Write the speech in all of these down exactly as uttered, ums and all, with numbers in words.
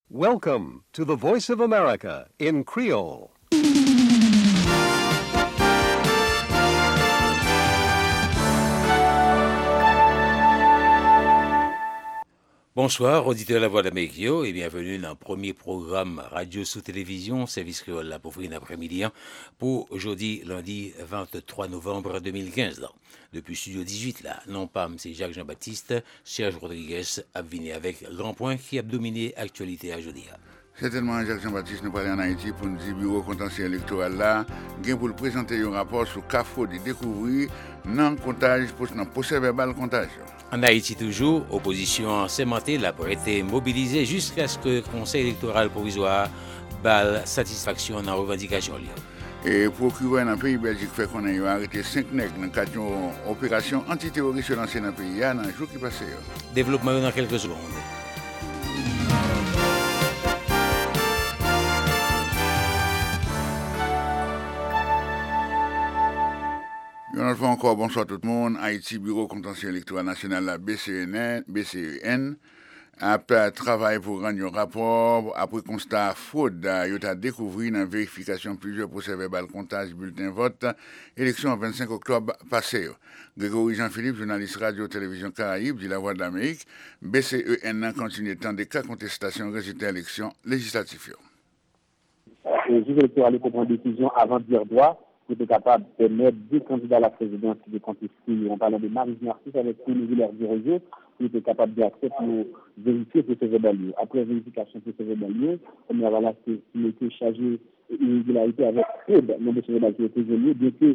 Welcome to the Voice of America in Creole. Bonsoir, auditeurs de la Voix d'Amérique et bienvenue dans le premier programme radio sous télévision, service créole là pour une après-midi pour aujourd'hui, lundi vingt-trois novembre deux mille quinze. Là. Depuis Studio dix-huit, là, non pas c'est Jacques Jean-Baptiste, Serge Rodriguez a venu avec grand point qui a dominé l'actualité à aujourd'hui. Certainement, Jacques Jean-Baptiste nous parlait en Haïti pour nous dire bureau contentieux électoral là, gain pour présenter un rapport sur cas fraude découvrir non comptage pour non procès verbal comptage. En Haïti toujours, opposition sémentée l'a été mobilisée jusqu'à ce que le Conseil électoral provisoire balle satisfaction dans la revendication. Et procureur dans le pays Belgique fait qu'on a arrêté cinq nègres dans le cadre d'une opération antiterroriste lancée dans le pays dans le jour qui passé. Développement dans quelques secondes. Une fois encore, bonsoir tout le monde. Haïti, Bureau contentieux électoral national, la B C E N, après travail pour rendre un rapport, après constat fraude, il a découvert dans vérification plusieurs procès verbal comptage bulletin vote, élection le vingt-cinq octobre passé. Grégory Jean-Philippe, journaliste radio-télévision Caraïbe, dit la Voix de l'Amérique, B C E N continue tant des cas contestation résultat élection législative. Le juge électoral peut prendre une décision avant de dire droit. Qui était capable de mettre deux candidats à la présidence qui étaient contestés. On parle de Marie Narcisse avec Tony Villers-du-Réseau, qui était capable d'accepter pour vérifier ce verbal. Après vérification de ce verbal, comme la voilà, il était chargé d'irrégularité avec fraude, non de ce verbal qui était gelé, bien que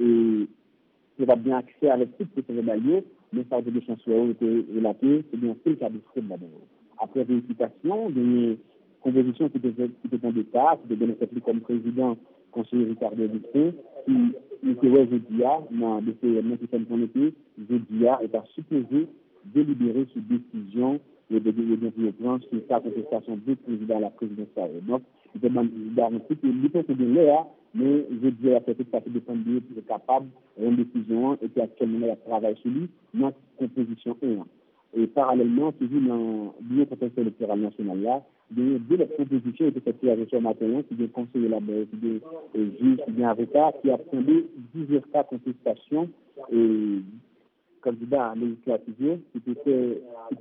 il va bien accès avec tout ce verbal, mais ça de chancelier était relaté, c'est bien fait le cas de fraude là-dedans. Après vérification, des compositions qui étaient en d'état, qui étaient bien comme président conseiller Ricardo Dutron, qui était jeudi dans le D C M qui fait qu'on était jeudi est à supposer délibérer sur décision et de de plan sur sa contestation du président à la présidence. Donc, il demande garantie que l'hypothèse de l'air, mais jeudi a fait toute partie de son lieu pour être capable de prendre une décision et puis actuellement il travaille sur lui dans composition un. Et parallèlement, toujours dans le bureau potentiel électoral national là, de deux les propositions étaient faites avec ce matin, qui est conseiller là-bas, qui est juge, qui est avocat, qui a pris plusieurs cas de contestation et candidat législatif, qui était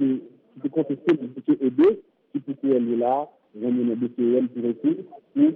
contesté le D C E deux, qui peut être là, remis le D C E L pour recours, ou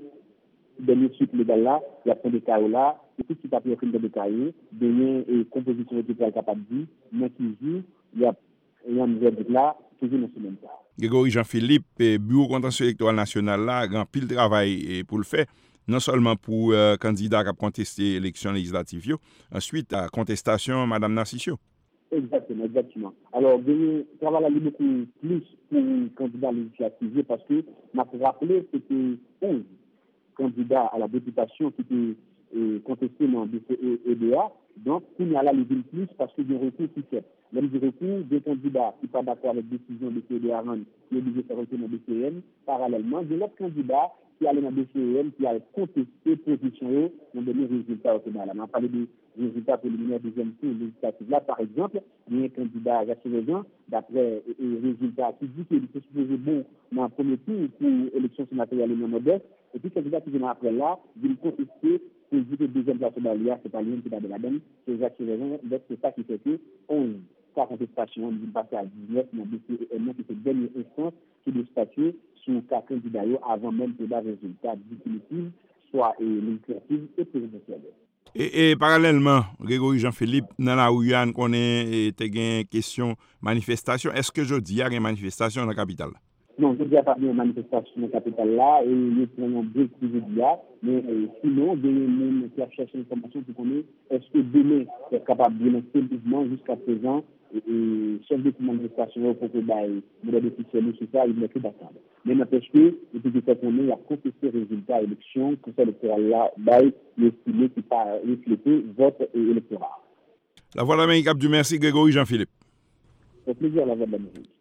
de l'étude légale là, il y a pris des cas là, et tout ce qui a pris de détaillé, donner et composition qui est capable de dire, mais qui joue, il y a un nouvel là, toujours dans ce même cas. Grégory Jean-Philippe, bureau contentieux électoral national là, grand pile travail pour le faire, non seulement pour euh, candidat qui a contesté l'élection législative, ensuite la contestation Mme Narcisse. Exactement, exactement. Alors, le travail a beaucoup plus pour les candidats législatifs parce que, je me rappelle, c'était onze candidats à la députation qui étaient euh, contestés dans le D C E D A. Donc, il y a là les villes plus parce qu'il y a un recours qui fait. Même du recours, des candidats qui ne sont pas d'accord avec la décision de D C E D A, qui est obligé de faire retour dans le D C E M. Parallèlement, de l'autre candidat qui allait dans le D C E M, qui a contesté position, ont donné résultat au final. On a parlé des résultats préliminaires du deuxième tour législatif. Là, par exemple, il y a un candidat Jacques d'après les résultats, qui dit qu'il était supposé bon dans le premier tour pour l'élection sénatoriale et non modeste. Et puis, le candidat qui vient après là, il contester pour dire que le deuxième place au Balia, c'est pas lui qui a de la donne, c'est Jacques Chevalier. Donc, c'est ça qui fait que onze cas contestation, il passe à dix-neuf, dans le D C E M, qui est le dernier instance qui doit statuer sur le cas candidat avant même que le résultat définitif soit législatif et présidentiel. Et, et parallèlement, Grégory Jean-Philippe, dans la Ouyan, qu'on ait une question manifestation, est-ce que je dis qu'il y a une manifestation dans la capitale? Non, je ne dis pas de manifestation dans la capitale là, et nous prenons deux coups de dia, mais euh, sinon, il y a des gens qui ont cherché l'information pour connaître est-ce que demain, est capable de lancer le mouvement jusqu'à présent, et, et chef de manifestation pour que le modèle officiel sur ça, il n'est que d'attendre. Mais n'empêche que, depuis que cette année, il a contesté le résultat de l'élection, que ce électoral là, bail, l'estimé qui pas reflété vote et électoral. La Voix de l'Amérique a du merci, Grégory Jean-Philippe. C'est plaisir, la Voix de l'Amérique.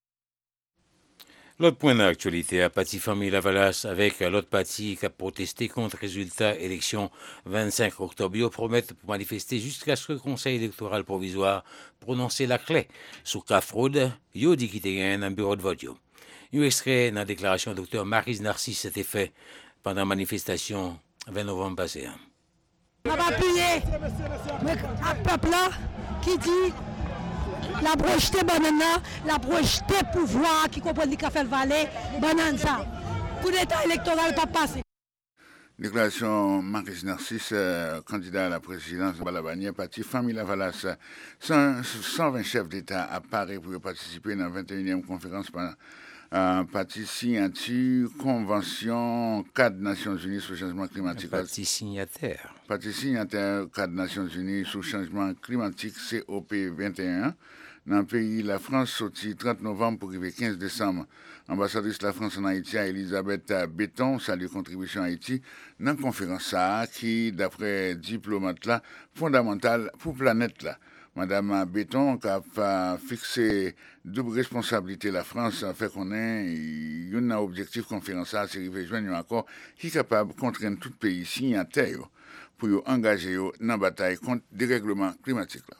L'autre point d'actualité, à Pati Famille Lavalas, avec l'autre parti qui a protesté contre le résultat élection vingt-cinq octobre, ils promettent pour manifester jusqu'à ce que le Conseil électoral provisoire prononce la clé. Sous cas fraude, ils dit qu'il y a un bureau de vote. Un extrait dans la déclaration du docteur Maryse Narcisse était fait pendant la manifestation vingt novembre passé. On va appuyer un peuple là qui dit la projeté banana, la projeté pouvoir qui comprend qu'il a fait le valet, banane ça. Coup d'état électoral pas passé. Déclaration Maryse Narcisse, euh, candidat à la présidence de Balabanier, parti Famille Lavalas. cent, cent vingt chefs d'État à Paris pour participer à la vingt et unième conférence par euh, parti signature Convention cadre Nations Unies sur le changement climatique. Parti signataire. Parti signataire cadre Nations Unies sur le changement climatique C O P vingt et un. Dans le pays, la France sorti trente novembre pour arriver quinze décembre. Ambassadrice de la France en Haïti, Elisabeth Béton, salue contribution à Haïti dans la conférence qui, d'après diplomate là, fondamentale pour la planète là. Madame Béton qui a fixé double responsabilité la France fait qu'on ait un objectif conférence à c'est arriver joindre un accord qui est capable de contraindre tout pays signataire pour engager dans la bataille contre le dérèglement climatique là.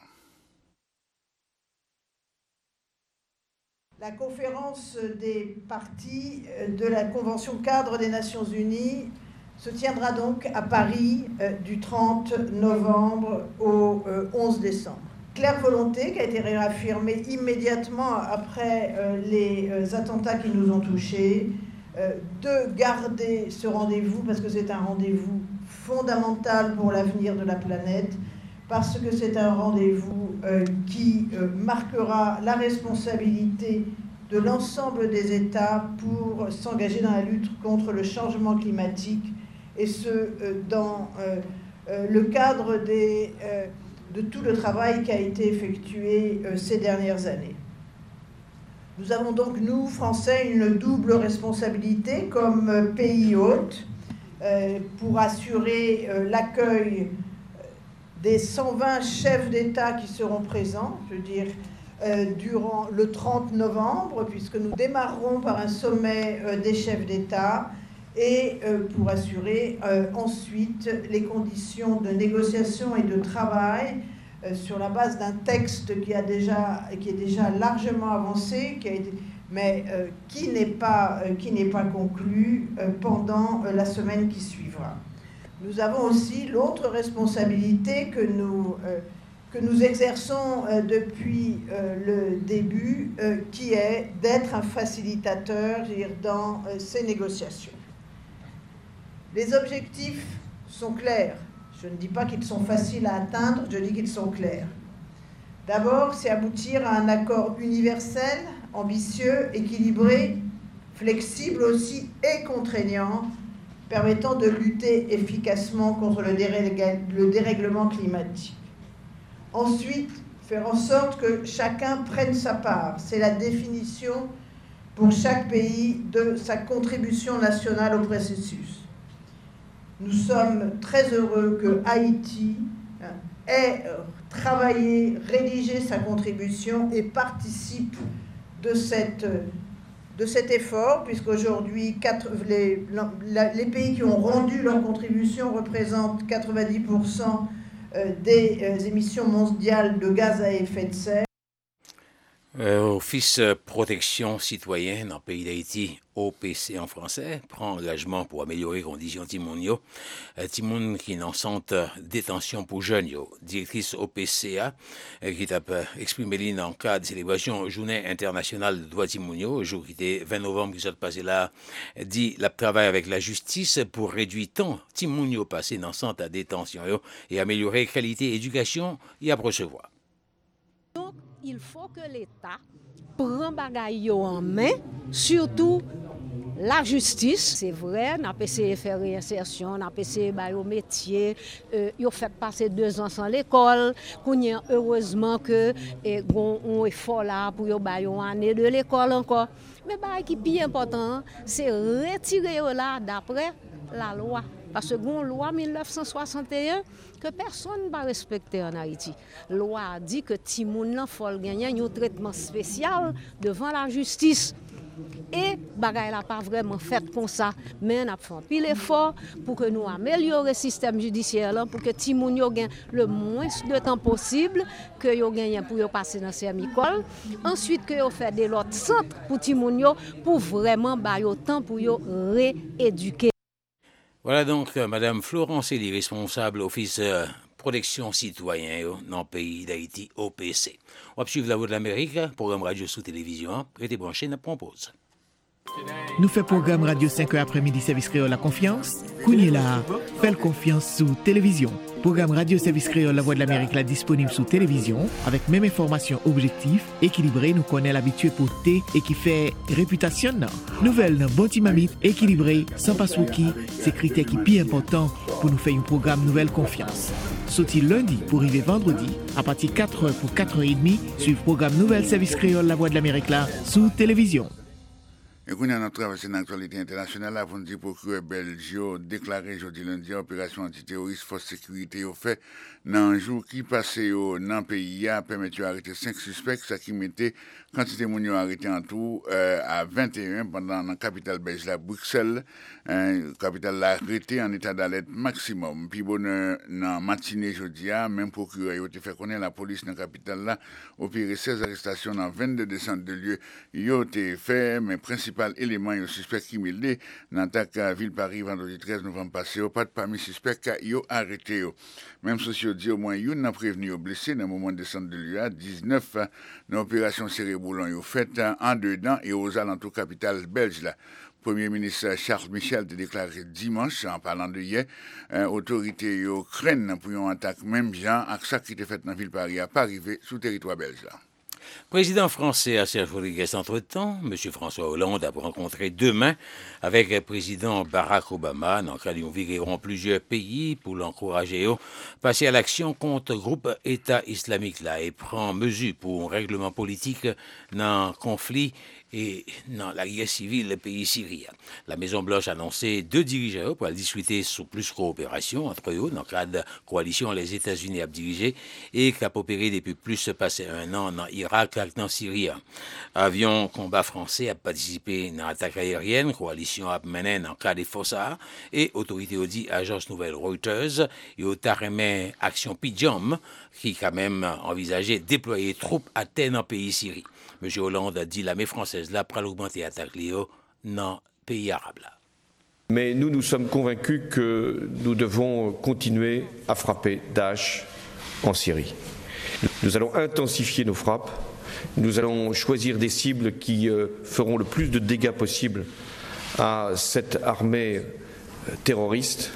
La conférence des parties de la Convention cadre des Nations Unies se tiendra donc à Paris euh, du trente novembre au euh, onze décembre. Claire volonté qui a été réaffirmée immédiatement après euh, les euh, attentats qui nous ont touchés, euh, de garder ce rendez-vous parce que c'est un rendez-vous fondamental pour l'avenir de la planète, parce que c'est un rendez-vous euh, qui euh, marquera la responsabilité de l'ensemble des États pour s'engager dans la lutte contre le changement climatique, et ce, euh, dans euh, euh, le cadre des, euh, de tout le travail qui a été effectué euh, ces dernières années. Nous avons donc, nous, Français, une double responsabilité comme euh, pays hôte euh, pour assurer euh, l'accueil des cent vingt chefs d'État qui seront présents, je veux dire, euh, durant le trente novembre, puisque nous démarrerons par un sommet euh, des chefs d'État, et euh, pour assurer euh, ensuite les conditions de négociation et de travail euh, sur la base d'un texte qui, a déjà, qui est déjà largement avancé, qui a été, mais euh, qui n'est pas, euh, qui n'est pas conclu euh, pendant euh, la semaine qui suivra. Nous avons aussi l'autre responsabilité que nous, euh, que nous exerçons euh, depuis euh, le début, euh, qui est d'être un facilitateur, je veux dire, dans euh, ces négociations. Les objectifs sont clairs. Je ne dis pas qu'ils sont faciles à atteindre, je dis qu'ils sont clairs. D'abord, c'est aboutir à un accord universel, ambitieux, équilibré, flexible aussi et contraignant, permettant de lutter efficacement contre le, dérég- le dérèglement climatique. Ensuite, faire en sorte que chacun prenne sa part. C'est la définition pour chaque pays de sa contribution nationale au processus. Nous sommes très heureux que Haïti ait travaillé, rédigé sa contribution et participe de cette de cet effort, puisqu'aujourd'hui, les, les pays qui ont rendu leur contribution représentent quatre-vingt-dix pour cent des émissions mondiales de gaz à effet de serre. Euh, Office Protection Citoyenne dans le pays d'Haïti, O P C en français, prend engagement pour améliorer les conditions Timonio. Euh, Timon qui est en centre détention pour jeunes, yo. Directrice O P C A, euh, qui t'a exprimé dans le cadre de célébration Journée internationale de droits Timonio, jour qui était vingt novembre qui s'est passé là, dit la travail avec la justice pour réduire tant Timonio passé dans le centre de détention yo, et améliorer la qualité d'éducation et à recevoir. Il faut que l'État prenne bagaille en main, surtout la justice. C'est vrai, on a essayé de faire réinsertion, on a essayé de faire métier, euh, ils ont fait passer deux ans sans l'école, heureusement que on est fort là pour faire une année de l'école encore. Mais ce qui est plus important, c'est retirer là d'après la loi. Parce que une loi mille neuf cent soixante et un que personne ne va respecter en Haïti. La loi dit que Timoun faut gagner un traitement spécial devant la justice. Et bagay la pas vraiment fait comme ça, mais on a fait un pile effort pour que nous améliorions le système judiciaire là, pour que Timoun yo gagne le moins de temps possible que yo gagne pour yo passer dans ces écoles. Ensuite que yo fait des autres centres pour Timoun yo pour vraiment ba yo temps pour yo rééduquer. Voilà donc euh, Madame Florence Elie, responsable office euh, protection citoyen dans le pays d'Haïti, O P C. On va suivre la Voix de l'Amérique, programme radio sous télévision. Restez branchés, nous propose. Nous fait programme radio cinq heures après-midi service créole la confiance. Kounye la, fait confiance sous télévision. Programme radio service créole la Voix de l'Amérique la disponible sous télévision avec même information objective, équilibrée, nous connaît l'habitué pour T et qui fait réputation non. Nouvelle dans bon timamite, équilibré, sans passwookie, c'est critère qui est important pour nous faire un programme nouvelle confiance. Sauti lundi pour arriver vendredi, à partir de quatre heures pour quatre heures trente, suivre programme nouvelle service créole la Voix de l'Amérique là sous télévision. Et qu'on a notre traversée d'actualité internationale, avant de dire procureur belge déclaré jeudi lundi opération antiterroriste force sécurité au fait dans un jour qui passait au dans le pays a permis d'arrêter cinq suspects, ça qui mettait quantité de gens arrêtés en tout euh, à vingt et un pendant la capitale belge la Bruxelles, euh, capitale l'a arrêté en état d'alerte maximum. Puis bon euh, dans matinée jeudi a même procureur a été fait connaître la police dans la capitale là opéré seize arrestations dans vingt-deux descentes de lieux, il a été fait mais principal élément et suspect qui mêlé dans l'attaque à Ville Paris vendredi treize novembre passé, au pas de parmi suspects qui ont arrêté. Même sociaux dit au moins une n'a prévenu aux blessés dans le moment de descente de l'U A, dix-neuf dans l'opération céréboulant ont fait en dedans et aux alentours capitales belges là. Premier ministre Charles Michel a déclaré dimanche, en parlant de hier, euh, autorité yo craignent pour une attaque même gens avec ça qui était fait dans la ville Paris à pas arriver sous territoire belge là. Président français à Serge Rodriguez, entre-temps, M. François Hollande a rencontré demain avec le président Barack Obama, dans le cadre où viriront plusieurs pays pour l'encourager à passer à l'action contre le groupe État islamique là et prend mesure pour un règlement politique dans le conflit et dans la guerre civile du pays syrien. La Maison-Blanche a annoncé deux dirigeants pour discuter sur plus de coopération entre eux dans le cadre de la coalition les États-Unis a dirigé et qui a opéré depuis plus passé un an dans l'Irak et dans Syrie. Avion combat français a participé dans l'attaque aérienne, coalition a mené dans le cadre des forces et autorité a dit agence nouvelle Reuters et au Taremen Action Pidjam qui quand même envisagé déployer troupes à terre dans le pays Syrie. M. Hollande a dit l'armée française là pour augmenter l'attaque dans le pays arabe là. Mais nous, nous sommes convaincus que nous devons continuer à frapper Daesh en Syrie. Nous allons intensifier nos frappes, nous allons choisir des cibles qui euh, feront le plus de dégâts possible à cette armée euh, terroriste.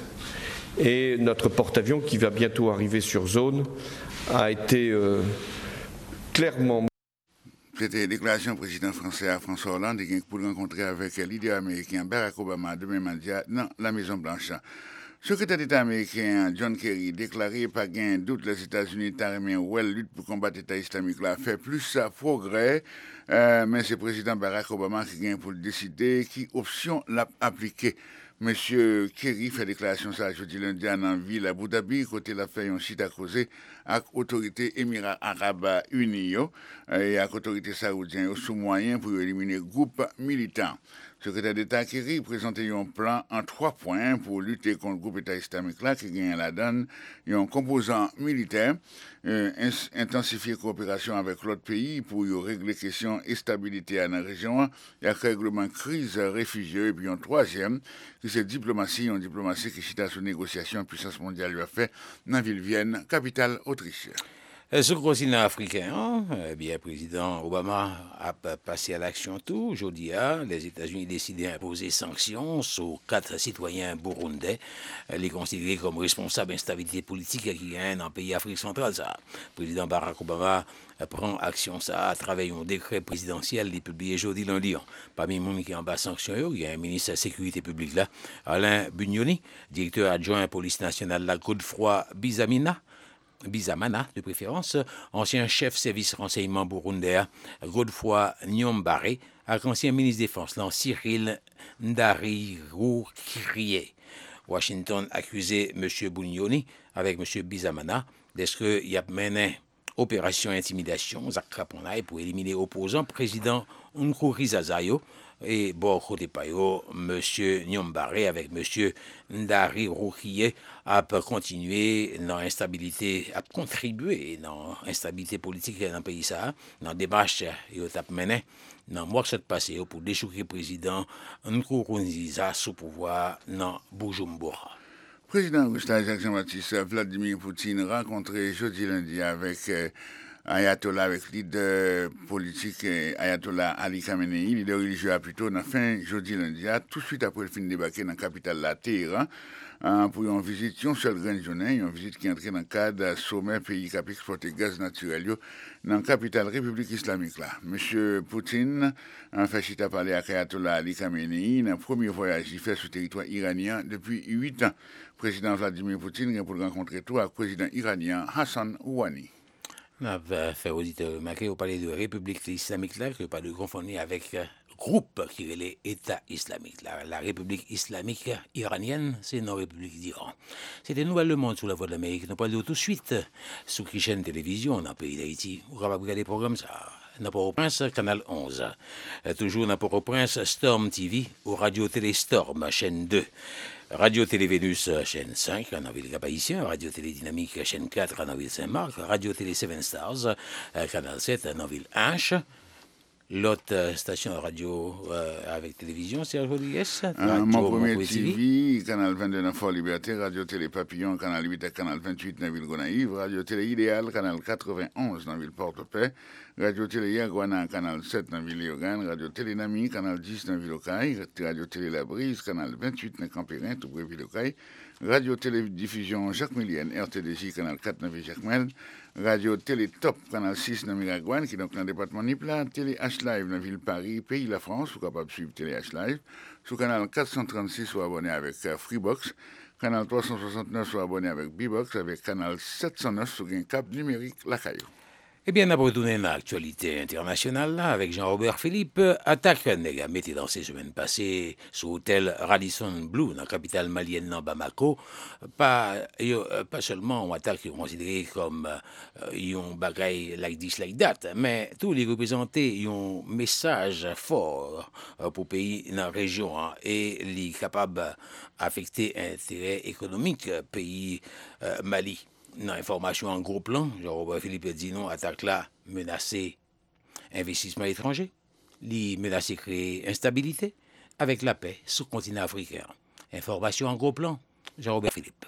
Et notre porte-avions, qui va bientôt arriver sur zone, a été euh, clairement... C'était la déclaration du président français à François Hollande pour rencontrer avec le leader américain Barack Obama demain mardi dans la Maison-Blanche. Secrétaire d'État américain John Kerry déclaré pas gain doute les États-Unis tariment well lutte pour combattre l'État islamique là fait plus progrès euh, mais c'est le président Barack Obama qui gagne pour décider qui option l'a appliquer. Monsieur Kerry fait déclaration ça jeudi lundi en la ville à Abu Dhabi côté la fait un site à causer avec autorité Émirats Arabes Unis et avec autorité saoudienne sous moyen pour éliminer groupe militant. Secrétaire d'État Kerry présenté un plan en trois points pour lutter contre le groupe État islamique là qui gagne la donne, un composant militaire, euh, intensifier coopération avec l'autre pays pour y régler question et stabilité dans la région, il y a règlement crise réfugiés et puis un troisième qui c'est diplomatie, une diplomatie qui chita sous négociation puissance mondiale lui a fait dans la ville Vienne, capitale autrichienne. Sur le continent africain, eh bien, le président Obama a passé à l'action tout. Aujourd'hui, les États-Unis décidé d'imposer sanctions sur quatre citoyens burundais, les considérés comme responsables d'instabilité politique qui gagnent dans le pays Afrique centrale. Ça. Le président Barack Obama prend action ça à travers un décret présidentiel publié jeudi lundi. Parmi les gens qui ont bas sanctions, il y a un ministre de la Sécurité publique là, Alain Bugnoni, directeur adjoint de la police nationale la Godefroy Bizamina. Bizamana, de préférence, ancien chef service renseignement burundais, Godefroy Nyombare, avec ancien ministre de Défense, Cyril Ndarirukiriye. Washington accusé M. Bunyoni avec M. Bizamana d'être qu'il a mené opération intimidation pour éliminer opposant président Nkurunziza et bon côté payo monsieur Nyombaré avec monsieur Ndari Roukiye a continué dans l'instabilité, a contribué dans l'instabilité politique dans le pays ça, dans démarche et au tap mené dans mois qui passé pour déchouquer président Nkurunziza sous pouvoir dans Bujumbura. Président russe Jean-Baptiste Vladimir Poutine rencontré jeudi lundi avec euh, Ayatollah, avec leader politique euh, Ayatollah Ali Khamenei, leader religieux plutôt, dans fin jeudi lundi, tout de suite après le fin de débarquer dans la capitale la Téhéran, hein, pour une visite, une seule grande journée, une visite qui entre dans le cadre du sommet pays qui a exporté gaz naturel dans la capitale République islamique là. Monsieur Poutine a fait chita parler avec Ayatollah Ali Khamenei dans le premier voyage qu'il fait sur le territoire iranien depuis huit ans. Président Vladimir Poutine vient pour rencontrer tout avec le président iranien Hassan Rouhani. On a fait auditeur remarquer au palais de République islamique là, que pas de confondre avec le groupe qui est l'État islamique. La, la République islamique iranienne, c'est une République d'Iran. C'était Nouvel Le Monde sous la voix de l'Amérique. Nous parlons tout de suite sous qui chaîne télévision dans le pays d'Haïti. Vous pouvez regarder le programme ça. Dans Port-au-Prince, Canal onze. Toujours dans Port-au-Prince, Storm T V ou Radio Télé Storm, chaîne deux. Radio Télé Vénus, chaîne cinq, en ville Cap-Haïtien, Radio Télé Dynamique, chaîne quatre, en ville Saint-Marc, Radio Télé Seven Stars, canal sept, en ville H. L'autre station de radio euh, avec télévision, Serge Rodriguez. Euh, mon premier T V, canal vingt-deux dans Fort Liberté, Radio Télé Papillon, canal huit et canal vingt-huit dans la ville Gonaïve, Radio Télé Idéal, canal quatre-vingt-onze dans la ville Port-au-Paix, Radio Télé Yaguana, canal sept dans la ville Léogane, Radio Télé Nami, canal dix dans la ville Ocaille, Radio Télé La Brise, canal vingt-huit dans Campérin, tout près de ville Ocaille, Radio Télé Diffusion Jacques Millienne, R T D J, canal quatre dans la ville Jacques-Mel, Radio Télé Top, canal six dans Miragouane, qui est donc dans le département Nipla, Télé H-Live dans la ville Paris, Pays la France, vous êtes capable de suivre Télé H-Live, sous canal quatre cent trente-six, vous abonné avec uh, Freebox, canal trois cent soixante-neuf, vous abonné avec B-Box, avec canal sept cent neuf, sur un cap numérique La Caillou. Eh bien, on a retourné dans l'actualité internationale là, avec Jean-Robert Philippe. Attaque nègre mettée dans ces semaines passées sur l'hôtel Radisson Blu, dans la capitale malienne dans Bamako. Pas, yo, pas seulement une attaque considérée comme euh, un bagaille like this, like that, mais tous les représentés ont un message fort euh, pour le pays dans la région hein, et les capables d'affecter l'intérêt économique pays euh, Mali. Dans l'information en gros plan, Jean-Robert Philippe dit non, attaque là menacer investissement étranger, li menacer créer instabilité avec la paix sur le continent africain. Information en gros plan, Jean-Robert Philippe.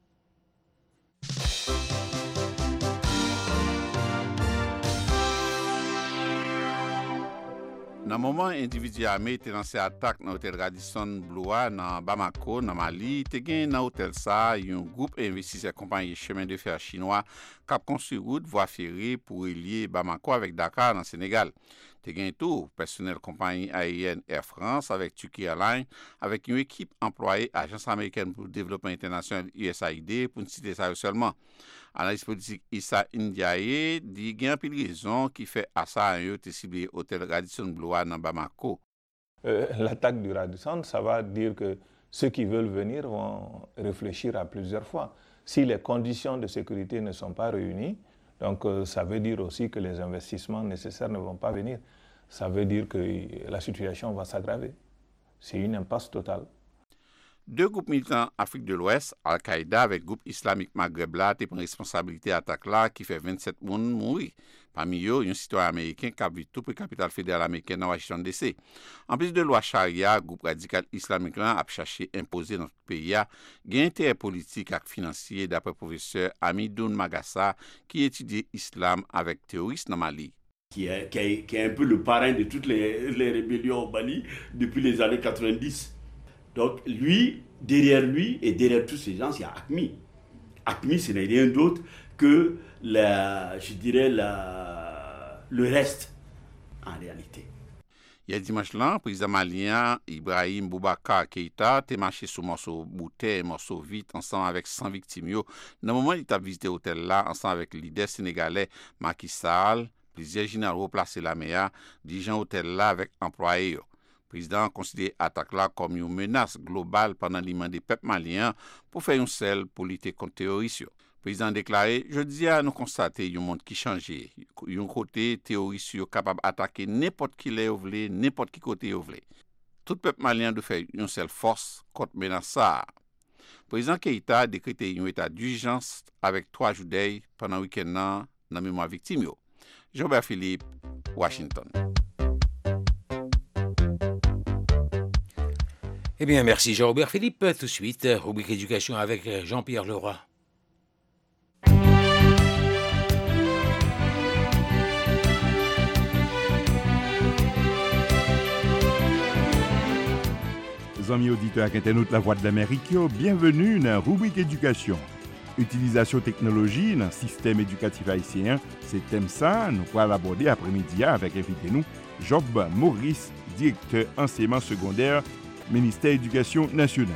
Dans le moment, individu armé était lancé attaque dans l'hôtel Radisson Blu dans Bamako, dans Mali. Il y a dans l'hôtel ça, un groupe investisseur compagnie chemin de fer chinois qui a construit route voie ferrée pour relier Bamako avec Dakar dans le Sénégal. Il y a tout personnel compagnie aérienne Air France avec Turkey Airlines avec une équipe employée Agence américaine pour le développement international U S A I D pour ne citer ça seulement. Analyse politique Issa Ndiaye dit qu'il y a une raison qui fait à ça un ciblé hôtel Radisson Blu dans Bamako. Euh, l'attaque du Radisson, ça va dire que ceux qui veulent venir vont réfléchir à plusieurs fois. Si les conditions de sécurité ne sont pas réunies, donc euh, ça veut dire aussi que les investissements nécessaires ne vont pas venir. Ça veut dire que la situation va s'aggraver. C'est une impasse totale. Deux groupes militants Afrique de l'Ouest, Al-Qaïda avec groupe islamique Maghreb là, te prend responsabilité attaque là qui fait vingt-sept personnes mourir. Parmi eux, un citoyen américain qui habite tout près de la capitale fédérale américaine dans Washington D C. En plus de loi charia, groupe radical islamique là a cherché à imposer dans le pays a gain intérêt politique et financier d'après professeur Amidoun Magassa qui étudie l'islam avec terroristes dans Mali. Qui est, qui, est, qui est un peu le parrain de toutes les, les rébellions au Mali depuis les années quatre-vingt-dix. Donc lui, derrière lui et derrière tous ces gens, il y a AQMI. AQMI, ce n'est rien d'autre que, la, je dirais, la, le reste, en réalité. Il y a dimanche là, le président malien Ibrahim Boubacar Keïta a marché sur morceau bouteille, morceau vite, ensemble avec cent victimes. Dans le moment où il a visité l'hôtel là, ensemble avec le leader sénégalais Macky Sall, plusieurs généraux placés la meilleure, dirigeant l'hôtel là avec employés. Le président considère l'attaque là comme une menace globale pendant l'immense des peuples maliens pour faire une selle pour lutter contre le terrorisme. Le président a déclaré, je dis à nous constater un monde qui change. Un côté terroriste capable d'attaquer n'importe qui les voulait, n'importe qui côté voulait. Tout peuple malien doit faire une seule force contre menace. Le président Keïta a décrété un état d'urgence avec trois jours d'œil pendant le week-end dans la mémoire victime. Jean-Robert Philippe, Washington. Eh bien, merci Jean-Robert Philippe. Tout de suite, rubrique éducation avec Jean-Pierre Leroy. Amis auditeurs et internautes La Voix de l'Amérique, bienvenue dans la rubrique éducation. Utilisation technologie dans le système éducatif haïtien, c'est thème ça, nous allons l'aborder après-midi avec invité nous, Job Maurice, directeur enseignement secondaire, ministère de l'Éducation nationale.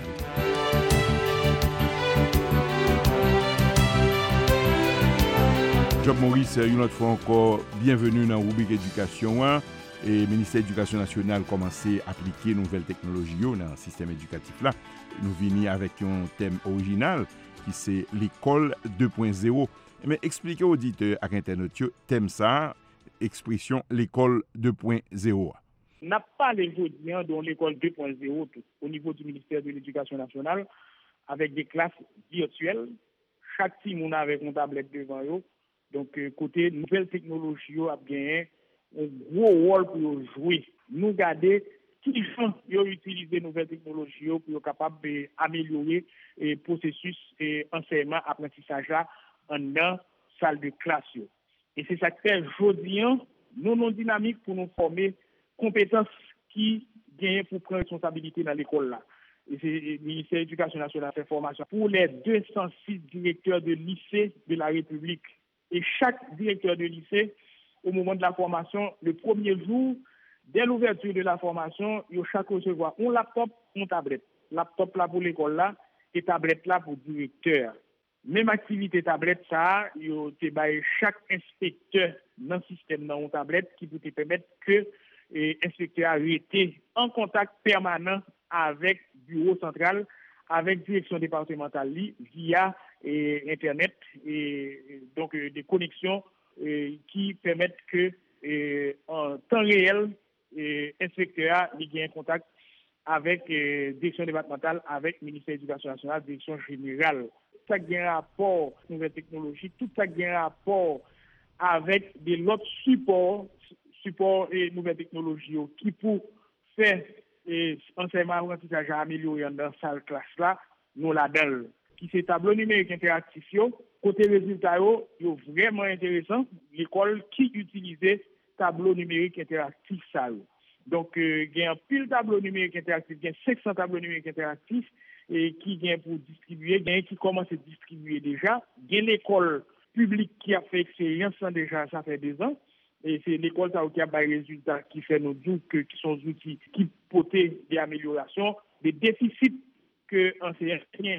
Job Maurice, une autre fois encore, bienvenue dans la rubrique éducation. Et le ministère de l'Éducation nationale a commencé à appliquer nouvelles technologies dans le système éducatif. Là, nous venons avec un thème original qui c'est l'école deux point zéro. Mais expliquez aux auditeurs et internautes le thème ça, expression l'école deux point zéro. On n'a pas les étudiants dans l'école deux point zéro au niveau du ministère de l'Éducation nationale avec des classes virtuelles. Chaque team on a avec une tablette devant eux. Donc, côté nouvelles technologies, on a gagné un gros rôle pour jouer. Nous garder qui gens ont utilisé nouvelles technologies pour être capable d'améliorer le processus d'enseignement apprentissage en dans salle de classe. Et c'est ça que fait aujourd'hui, nous non dynamique pour nous former compétences qui gagnent pour prendre responsabilité dans l'école là. Et c'est le ministère de l'Éducation nationale fait formation pour les deux cent six directeurs de lycée de la République. Et chaque directeur de lycée, au moment de la formation, le premier jour, dès l'ouverture de la formation, il y a chaque recevoir un laptop, une tablette. Laptop là pour l'école là, et tablette là pour le directeur. Même activité tablette ça, il y a chaque inspecteur dans le système dans une tablette qui peut te permettre que l'inspecteur a été en contact permanent avec le bureau central, avec direction départementale via et, Internet, et donc euh, des connexions euh, qui permettent que euh, en temps réel, l'inspecteur ait un contact avec la euh, direction départementale, avec le ministère de l'Éducation nationale, direction générale. Tout ça qui a un rapport avec les nouvelles technologies, tout ça qui a un rapport avec de l'autre support, support et nouvelles technologies qui pour faire et enseignement apprentissage amélioré dans cette classe-là, nous là-dedans. Qui c'est tableau numérique interactif, côté résultat, c'est vraiment intéressant. L'école qui utilisait tableau numérique interactif, ça. Donc, il y a un pile tableau numérique interactif, il y a cinq cents tableaux numériques interactifs et qui vient pour distribuer, il y a qui commence à distribuer déjà. Il y a l'école publique qui a fait expérience déjà, ça fait deux ans. Et c'est l'école qui a des résultats qui fait nos outils, qui sont des outils qui portent des améliorations, des déficits que enseignants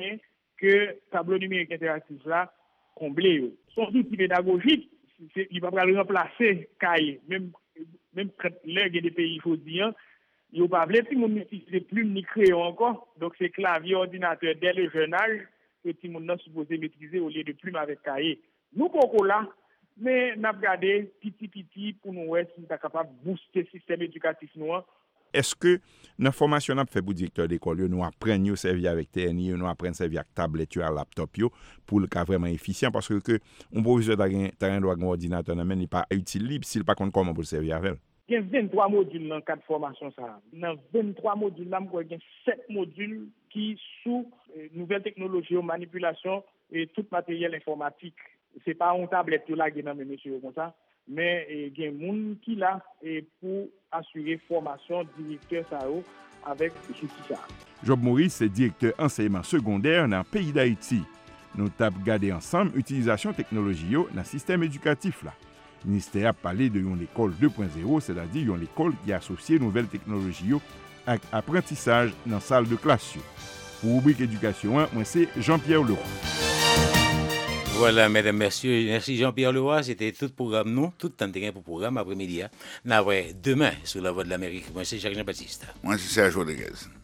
que tableau numérique interactif là comblé. Son outil pédagogique, il va pas remplacer cahier. Même même quand l'un des pays aujourd'hui, il ne va pas si mon utiliser plume ni crayon encore. Donc c'est clavier, ordinateur dès le jeune âge que tout le monde est supposé maîtriser au lieu de plume avec cahier. Nous beaucoup là. Mais nous avons regardé petit petit pour nous voir si nous sommes capables de booster le système éducatif noir. Est-ce que dans la formation nous fait pour directeur d'école, nous apprenons à servir avec T N I, nous apprenons à servir avec tablette, à laptop pour le cas vraiment efficient parce que un professeur a un ordinateur mais il n'est pas utile s'il n'est pas compte comment pour servir avec. Il y a vingt-trois modules dans le cadre de formation ça. Dans vingt-trois modules là, il y a sept modules qui sous euh, nouvelles technologies, manipulation et tout matériel informatique. C'est pas une tablette là qui est dans mes messieurs comme ça, mais il y a des gens qui là pour assurer formation directeur ça avec ce ça. Job Maurice est directeur enseignement secondaire dans le pays d'Haïti. Nous avons regardé ensemble l'utilisation technologie dans le système éducatif là. Le ministère a parlé de une école deux point zéro, c'est-à-dire une école qui associe nouvelles technologies avec apprentissage dans la salle de classe. Pour rubrique éducation, moi c'est Jean-Pierre Leroy. Voilà, mesdames, messieurs, merci Jean-Pierre Leroy. C'était tout le programme, nous, tout le temps de pour le programme après-midi. Hein. Demain, sur la Voix de l'Amérique. Moi, c'est Jacques Jean-Baptiste. Moi, c'est Serge Rodriguez.